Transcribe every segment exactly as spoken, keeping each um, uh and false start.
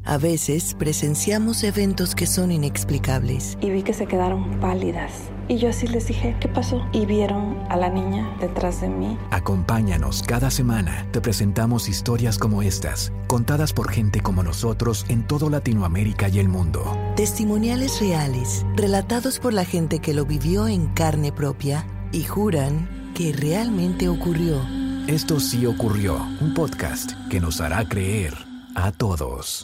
A veces presenciamos eventos que son inexplicables. Y vi que se quedaron pálidas. Y yo así les dije, ¿qué pasó? Y vieron a la niña detrás de mí. Acompáñanos cada semana. Te presentamos historias como estas, contadas por gente como nosotros en toda Latinoamérica y el mundo. Testimoniales reales, relatados por la gente que lo vivió en carne propia y juran que realmente ocurrió. Esto sí ocurrió, un podcast que nos hará creer a todos.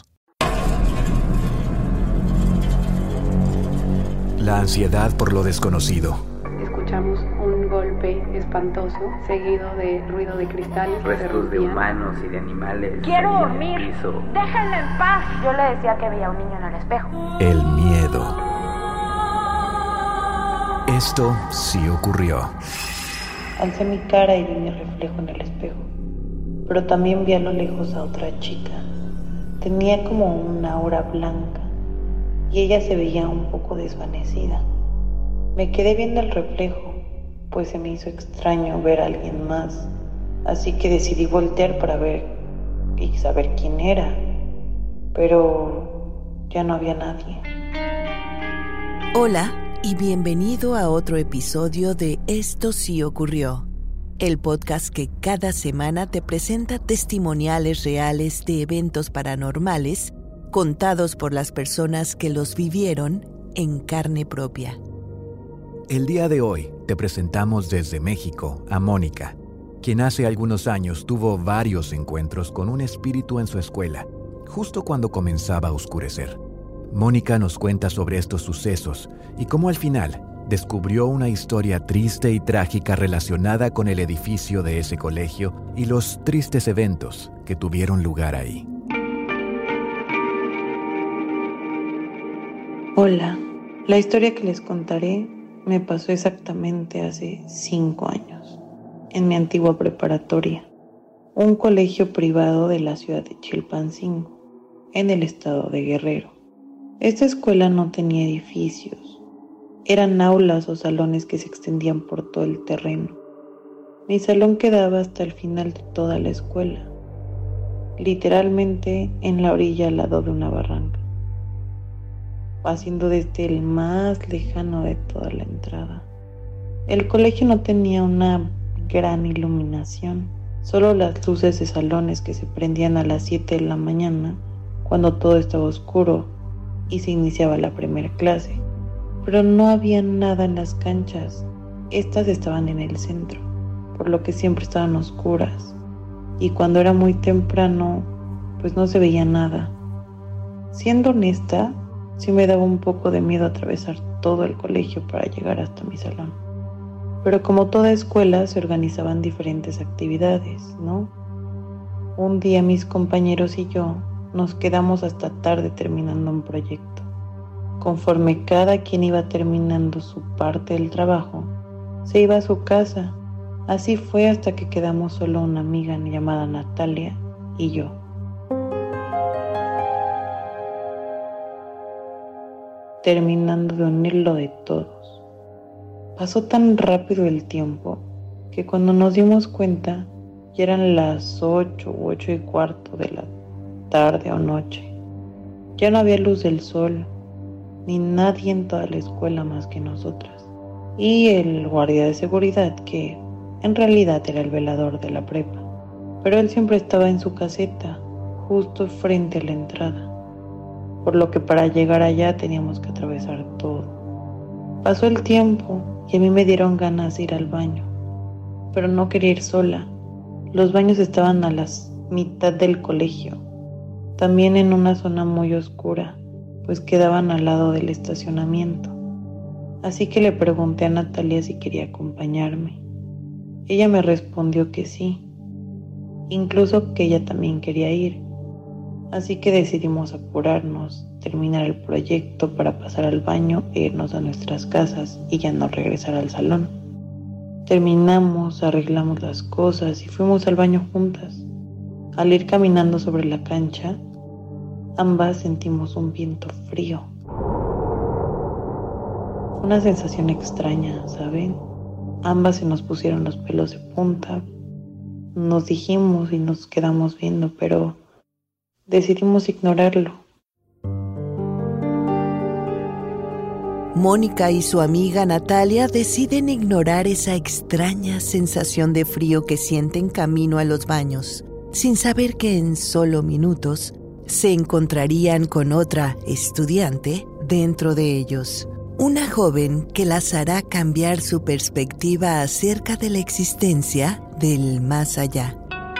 La ansiedad por lo desconocido. Escuchamos un golpe espantoso, seguido de ruido de cristales. Restos de humanos y de animales. ¡Quiero dormir! ¡Déjenme en paz! Yo le decía que veía un niño en el espejo. El miedo. Esto sí ocurrió. Alcé mi cara y vi mi reflejo en el espejo, pero también vi a lo lejos a otra chica. Tenía como una aura blanca y ella se veía un poco desvanecida. Me quedé viendo el reflejo, pues se me hizo extraño ver a alguien más, así que decidí voltear para ver y saber quién era, pero ya no había nadie. Hola y bienvenido a otro episodio de Esto sí ocurrió, el podcast que cada semana te presenta testimoniales reales de eventos paranormales contados por las personas que los vivieron en carne propia. El día de hoy te presentamos desde México a Mónica, quien hace algunos años tuvo varios encuentros con un espíritu en su escuela, justo cuando comenzaba a oscurecer. Mónica nos cuenta sobre estos sucesos y cómo al final descubrió una historia triste y trágica relacionada con el edificio de ese colegio y los tristes eventos que tuvieron lugar ahí. Hola, la historia que les contaré me pasó exactamente hace cinco años, en mi antigua preparatoria, un colegio privado de la ciudad de Chilpancingo, en el estado de Guerrero. Esta escuela no tenía edificios, eran aulas o salones que se extendían por todo el terreno. Mi salón quedaba hasta el final de toda la escuela, literalmente en la orilla al lado de una barranca, haciendo desde el más lejano de toda la entrada. El colegio no tenía una gran iluminación, solo las luces de salones que se prendían a las siete de la mañana cuando todo estaba oscuro y se iniciaba la primera clase. Pero no había nada en las canchas, estas estaban en el centro, por lo que siempre estaban oscuras, y cuando era muy temprano, pues no se veía nada. Siendo honesta, sí me daba un poco de miedo atravesar todo el colegio para llegar hasta mi salón. Pero como toda escuela, se organizaban diferentes actividades, ¿no? Un día mis compañeros y yo nos quedamos hasta tarde terminando un proyecto. Conforme cada quien iba terminando su parte del trabajo, se iba a su casa. Así fue hasta que quedamos solo una amiga llamada Natalia y yo. Terminando de unirlo de todos. Pasó tan rápido el tiempo que cuando nos dimos cuenta ya eran las ocho u ocho y cuarto de la tarde o noche. Ya no había luz del sol, ni nadie en toda la escuela más que nosotras. Y el guardia de seguridad, que en realidad era el velador de la prepa. Pero él siempre estaba en su caseta, justo frente a la entrada. Por lo que para llegar allá teníamos que atravesar todo. Pasó el tiempo y a mí me dieron ganas de ir al baño, pero no quería ir sola. Los baños estaban a la mitad del colegio, también en una zona muy oscura, pues quedaban al lado del estacionamiento. Así que le pregunté a Natalia si quería acompañarme. Ella me respondió que sí, incluso que ella también quería ir. Así que decidimos apurarnos, terminar el proyecto para pasar al baño e irnos a nuestras casas y ya no regresar al salón. Terminamos, arreglamos las cosas y fuimos al baño juntas. Al ir caminando sobre la cancha, ambas sentimos un viento frío. Una sensación extraña, ¿saben? Ambas se nos pusieron los pelos de punta. Nos dijimos y nos quedamos viendo, pero decidimos ignorarlo Mónica y su amiga Natalia deciden ignorar esa extraña sensación de frío que sienten camino a los baños, sin saber que en solo minutos se encontrarían con otra estudiante dentro de ellos. Una joven que las hará cambiar su perspectiva acerca de la existencia del más allá.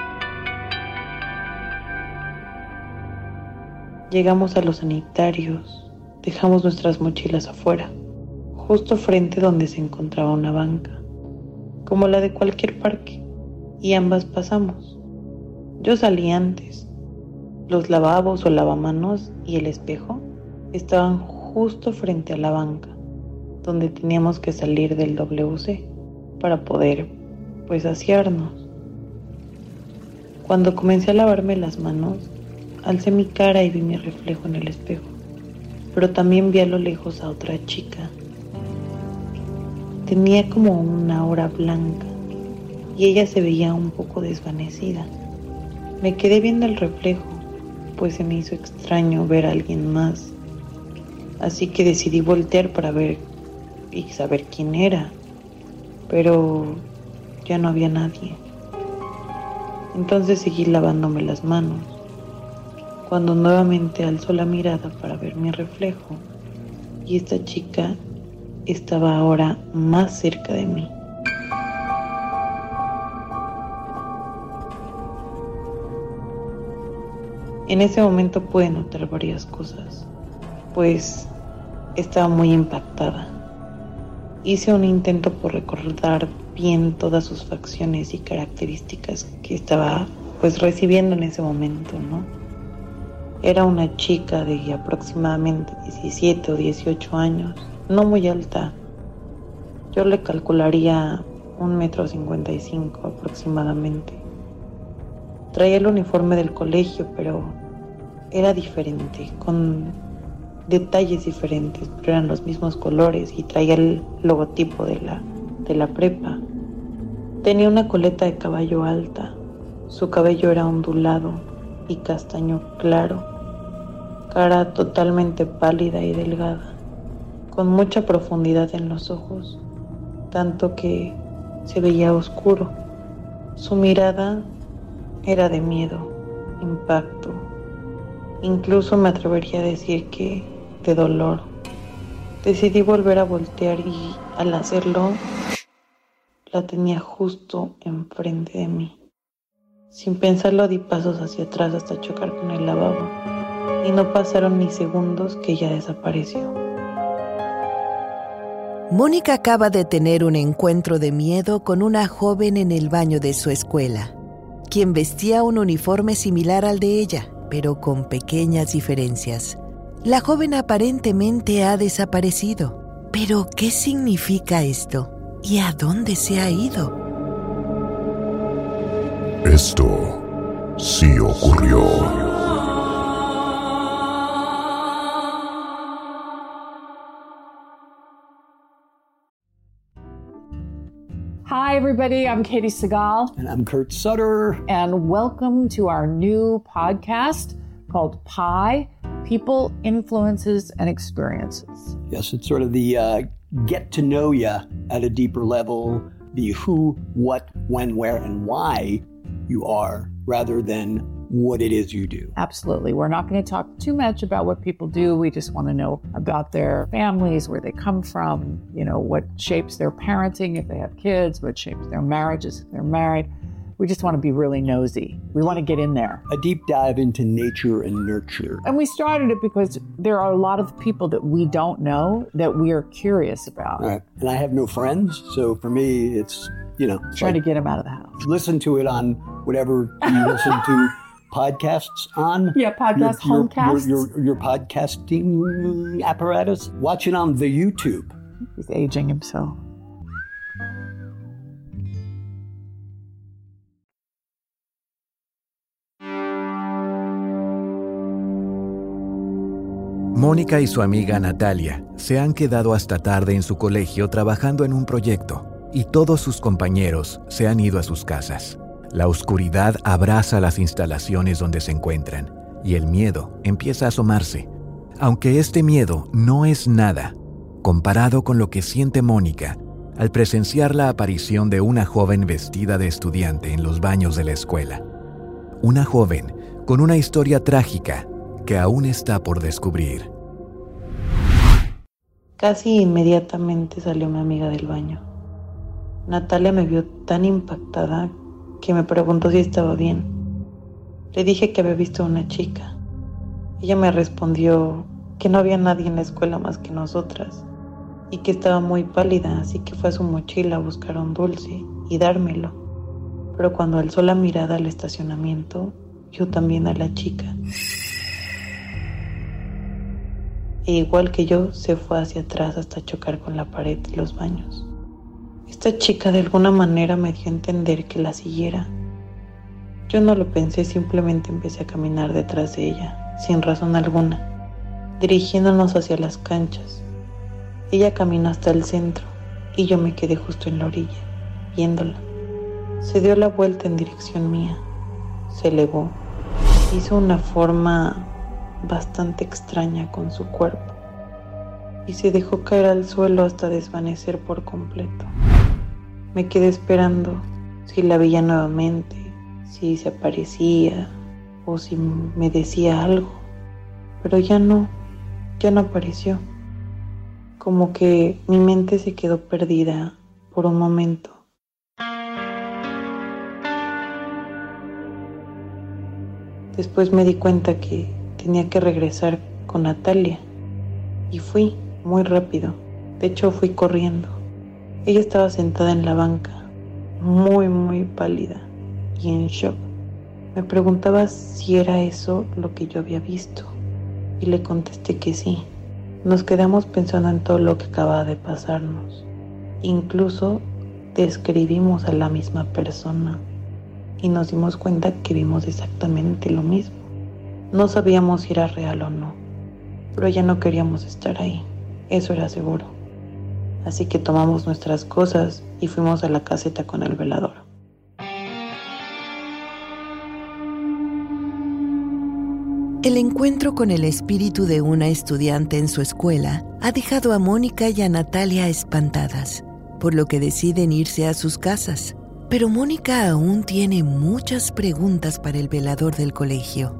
Llegamos a los sanitarios. Dejamos nuestras mochilas afuera, justo frente donde se encontraba una banca, como la de cualquier parque, y ambas pasamos. Yo salí antes. Los lavabos o lavamanos y el espejo estaban justo frente a la banca, donde teníamos que salir del W C para poder, pues, asearnos. Cuando comencé a lavarme las manos, alcé mi cara y vi mi reflejo en el espejo. Pero también vi a lo lejos a otra chica. Tenía como una aura blanca y ella se veía un poco desvanecida. Me quedé viendo el reflejo, pues se me hizo extraño ver a alguien más. Así que decidí voltear para ver y saber quién era, pero ya no había nadie. Entonces seguí lavándome las manos, cuando nuevamente alzó la mirada para ver mi reflejo, y esta chica estaba ahora más cerca de mí. En ese momento pude notar varias cosas, pues estaba muy impactada. Hice un intento por recordar bien todas sus facciones y características que estaba pues recibiendo en ese momento, ¿no? Era una chica de aproximadamente diecisiete o dieciocho años, no muy alta. Yo le calcularía un metro cincuenta y cinco aproximadamente. Traía el uniforme del colegio, pero era diferente, con detalles diferentes, pero eran los mismos colores y traía el logotipo de la, de la prepa. Tenía una coleta de caballo alta, su cabello era ondulado y castaño claro, cara totalmente pálida y delgada, con mucha profundidad en los ojos, tanto que se veía oscuro. Su mirada era de miedo, impacto, incluso me atrevería a decir que de dolor. Decidí volver a voltear y al hacerlo, la tenía justo enfrente de mí. Sin pensarlo di pasos hacia atrás hasta chocar con el lavabo y no pasaron ni segundos que ella desapareció. Mónica acaba de tener un encuentro de miedo con una joven en el baño de su escuela, quien vestía un uniforme similar al de ella, pero con pequeñas diferencias. La joven aparentemente ha desaparecido. ¿Pero qué significa esto? ¿Y a dónde se ha ido? Esto sí ocurrió. Hi, everybody. I'm Katie Segal. And I'm Kurt Sutter. And welcome to our new podcast called Pi, People, Influences, and Experiences. Yes, it's sort of the uh, get to know you at a deeper level, the who, what, when, where, and why you are, rather than what it is you do. Absolutely. We're not going to talk too much about what people do. We just want to know about their families, where they come from, you know, what shapes their parenting if they have kids, what shapes their marriages if they're married. We just want to be really nosy. We want to get in there. A deep dive into nature and nurture. And we started it because there are a lot of people that we don't know that we are curious about. Right. And I have no friends, so for me, it's, you know. Trying like, to get them out of the house. Listen to it on whatever you listen to podcasts on. Yeah, podcast, your, homecasts. Your, your, your podcasting apparatus. Watch it on the YouTube. He's aging himself. Mónica y su amiga Natalia se han quedado hasta tarde en su colegio trabajando en un proyecto y todos sus compañeros se han ido a sus casas. La oscuridad abraza las instalaciones donde se encuentran y el miedo empieza a asomarse. Aunque este miedo no es nada comparado con lo que siente Mónica al presenciar la aparición de una joven vestida de estudiante en los baños de la escuela. Una joven con una historia trágica que aún está por descubrir. Casi inmediatamente salió mi amiga del baño. Natalia me vio tan impactada que me preguntó si estaba bien. Le dije que había visto a una chica. Ella me respondió que no había nadie en la escuela más que nosotras y que estaba muy pálida, así que fue a su mochila a buscar un dulce y dármelo. Pero cuando alzó la mirada al estacionamiento, vio también a la chica. E igual que yo, se fue hacia atrás hasta chocar con la pared de los baños. Esta chica de alguna manera me dio a entender que la siguiera. Yo no lo pensé, simplemente empecé a caminar detrás de ella, sin razón alguna, dirigiéndonos hacia las canchas. Ella caminó hasta el centro y yo me quedé justo en la orilla, viéndola. Se dio la vuelta en dirección mía, se elevó, hizo una forma bastante extraña con su cuerpo y se dejó caer al suelo hasta desvanecer por completo. Me quedé esperando si la veía nuevamente, si se aparecía o si me decía algo, pero ya no, ya no apareció. Como que mi mente se quedó perdida por un momento. Después me di cuenta que tenía que regresar con Natalia y fui muy rápido. De hecho, fui corriendo. Ella estaba sentada en la banca, muy, muy pálida y en shock. Me preguntaba si era eso lo que yo había visto y le contesté que sí. Nos quedamos pensando en todo lo que acababa de pasarnos. Incluso describimos a la misma persona y nos dimos cuenta que vimos exactamente lo mismo. No sabíamos si era real o no, pero ya no queríamos estar ahí, eso era seguro. Así que tomamos nuestras cosas y fuimos a la caseta con el velador. El encuentro con el espíritu de una estudiante en su escuela ha dejado a Mónica y a Natalia espantadas, por lo que deciden irse a sus casas. Pero Mónica aún tiene muchas preguntas para el velador del colegio.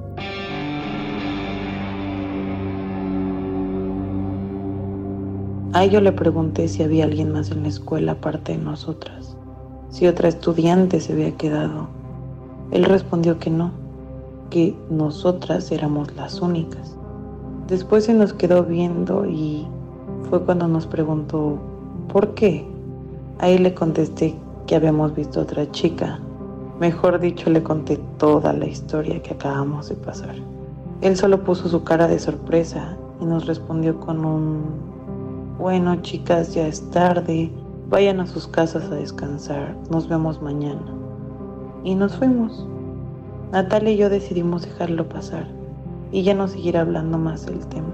A ello le pregunté si había alguien más en la escuela aparte de nosotras, si otra estudiante se había quedado. Él respondió que no, que nosotras éramos las únicas. Después se nos quedó viendo y fue cuando nos preguntó ¿por qué? Ahí le contesté que habíamos visto a otra chica. Mejor dicho, le conté toda la historia que acabamos de pasar. Él solo puso su cara de sorpresa y nos respondió con un bueno, chicas, ya es tarde, vayan a sus casas a descansar, nos vemos mañana. Y nos fuimos. Natalia y yo decidimos dejarlo pasar y ya no seguir hablando más del tema.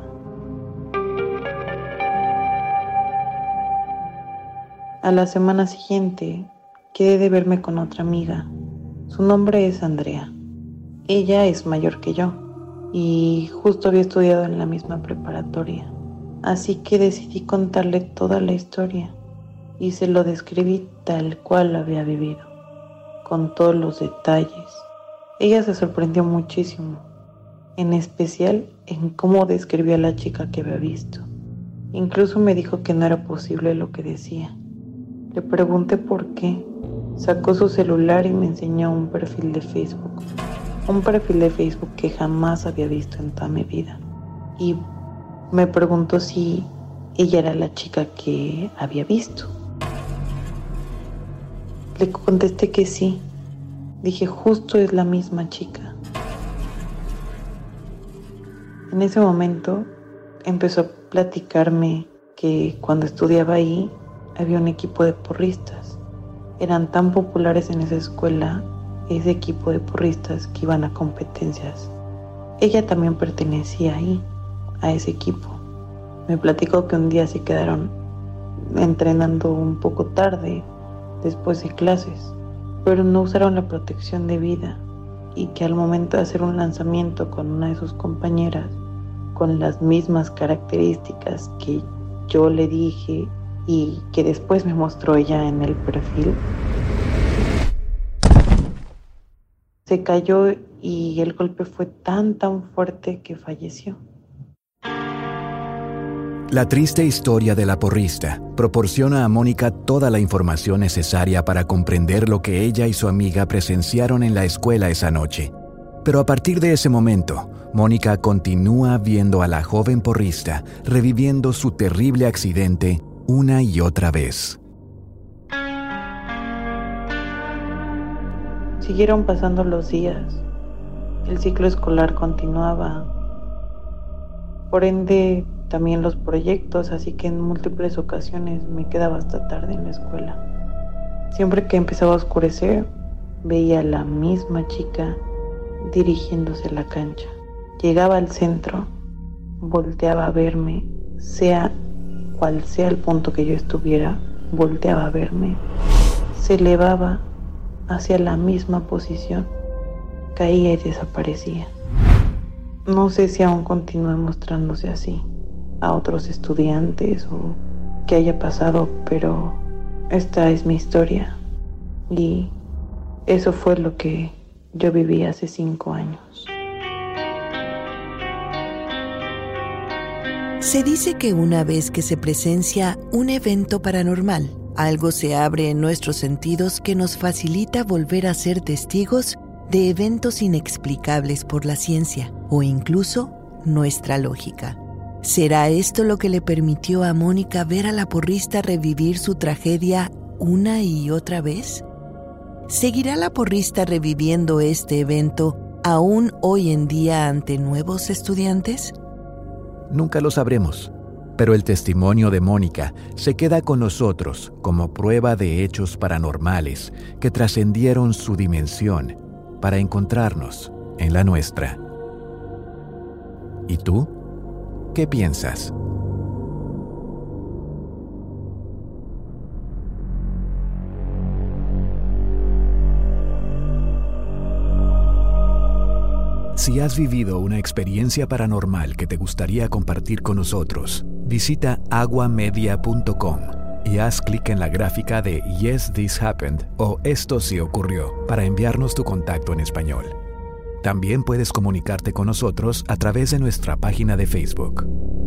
A la semana siguiente quedé de verme con otra amiga. Su nombre es Andrea. Ella es mayor que yo y justo había estudiado en la misma preparatoria. Así que decidí contarle toda la historia y se lo describí tal cual lo había vivido, con todos los detalles. Ella se sorprendió muchísimo, en especial en cómo describía a la chica que había visto. Incluso me dijo que no era posible lo que decía. Le pregunté por qué. Sacó su celular y me enseñó un perfil de Facebook. Un perfil de Facebook que jamás había visto en toda mi vida. Y me preguntó si ella era la chica que había visto. Le contesté que sí. Dije, justo es la misma chica. En ese momento empezó a platicarme que cuando estudiaba ahí había un equipo de porristas. Eran tan populares en esa escuela, ese equipo de porristas, que iban a competencias. Ella también pertenecía ahí, a ese equipo. Me platicó que un día se quedaron entrenando un poco tarde, después de clases, pero no usaron la protección debida y que al momento de hacer un lanzamiento con una de sus compañeras, con las mismas características que yo le dije y que después me mostró ella en el perfil, se cayó y el golpe fue tan tan fuerte que falleció. La triste historia de la porrista proporciona a Mónica toda la información necesaria para comprender lo que ella y su amiga presenciaron en la escuela esa noche. Pero a partir de ese momento, Mónica continúa viendo a la joven porrista reviviendo su terrible accidente una y otra vez. Siguieron pasando los días. El ciclo escolar continuaba. Por ende, también los proyectos, así que en múltiples ocasiones me quedaba hasta tarde en la escuela. Siempre que empezaba a oscurecer, veía a la misma chica dirigiéndose a la cancha. Llegaba al centro, volteaba a verme, sea cual sea el punto que yo estuviera, volteaba a verme. Se elevaba hacia la misma posición, caía y desaparecía. No sé si aún continúe mostrándose así a otros estudiantes o qué haya pasado, pero esta es mi historia y eso fue lo que yo viví hace cinco años. Se dice que una vez que se presencia un evento paranormal, algo se abre en nuestros sentidos que nos facilita volver a ser testigos de eventos inexplicables por la ciencia o incluso nuestra lógica. ¿Será esto lo que le permitió a Mónica ver a la porrista revivir su tragedia una y otra vez? ¿Seguirá la porrista reviviendo este evento aún hoy en día ante nuevos estudiantes? Nunca lo sabremos, pero el testimonio de Mónica se queda con nosotros como prueba de hechos paranormales que trascendieron su dimensión para encontrarnos en la nuestra. ¿Y tú? ¿Qué piensas? Si has vivido una experiencia paranormal que te gustaría compartir con nosotros, visita agua media punto com y haz clic en la gráfica de Yes, This Happened o Esto sí ocurrió para enviarnos tu contacto en español. También puedes comunicarte con nosotros a través de nuestra página de Facebook.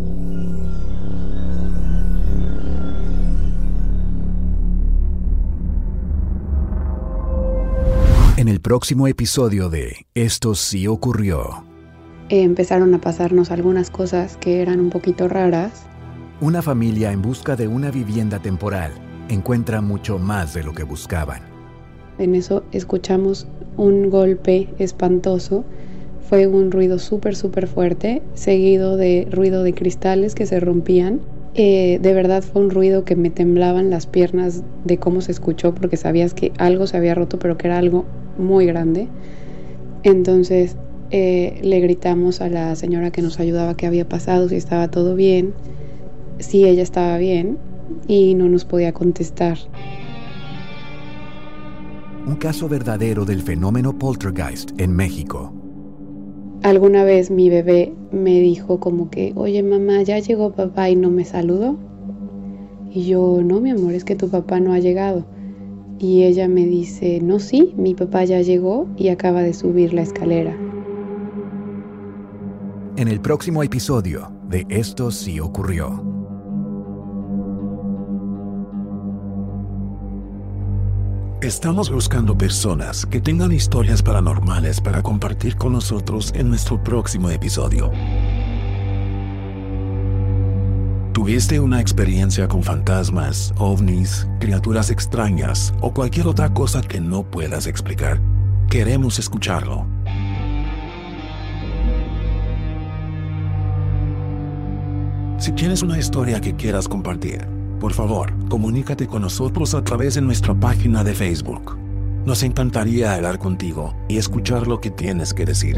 En el próximo episodio de Esto sí ocurrió. Empezaron a pasarnos algunas cosas que eran un poquito raras. Una familia en busca de una vivienda temporal encuentra mucho más de lo que buscaban. En eso escuchamos un golpe espantoso. Fue un ruido súper, súper fuerte, seguido de ruido de cristales que se rompían. Eh, de verdad fue un ruido que me temblaban las piernas de cómo se escuchó, porque sabías que algo se había roto, pero que era algo muy grande. Entonces eh, le gritamos a la señora que nos ayudaba qué había pasado, si estaba todo bien, si ella estaba bien, y no nos podía contestar. Un caso verdadero del fenómeno poltergeist en México. Alguna vez mi bebé me dijo como que, oye mamá, ¿ya llegó papá y no me saludó? Y yo, no mi amor, es que tu papá no ha llegado. Y ella me dice, no, sí, mi papá ya llegó y acaba de subir la escalera. En el próximo episodio de Esto sí ocurrió. Estamos buscando personas que tengan historias paranormales para compartir con nosotros en nuestro próximo episodio. ¿Tuviste una experiencia con fantasmas, ovnis, criaturas extrañas o cualquier otra cosa que no puedas explicar? Queremos escucharlo. Si tienes una historia que quieras compartir, por favor, comunícate con nosotros a través de nuestra página de Facebook. Nos encantaría hablar contigo y escuchar lo que tienes que decir.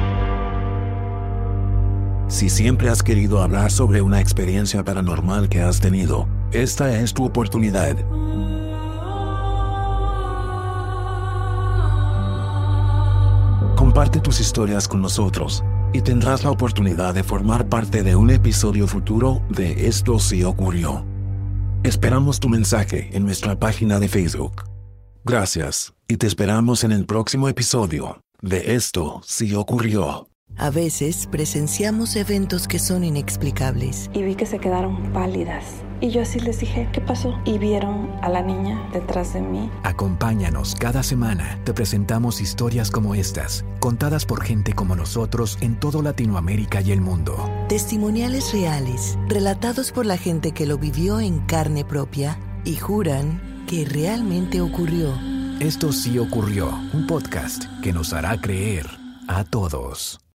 Si siempre has querido hablar sobre una experiencia paranormal que has tenido, esta es tu oportunidad. Comparte tus historias con nosotros. y tendrás la oportunidad de formar parte de un episodio futuro de Esto sí ocurrió. Esperamos tu mensaje en nuestra página de Facebook. Gracias, y te esperamos en el próximo episodio de Esto sí ocurrió. A veces presenciamos eventos que son inexplicables. Y vi que se quedaron pálidas. Y yo así les dije, ¿qué pasó? Y vieron a la niña detrás de mí. Acompáñanos cada semana. Te presentamos historias como estas, contadas por gente como nosotros en toda Latinoamérica y el mundo. Testimoniales reales, relatados por la gente que lo vivió en carne propia y juran que realmente ocurrió. Esto sí ocurrió, un podcast que nos hará creer a todos.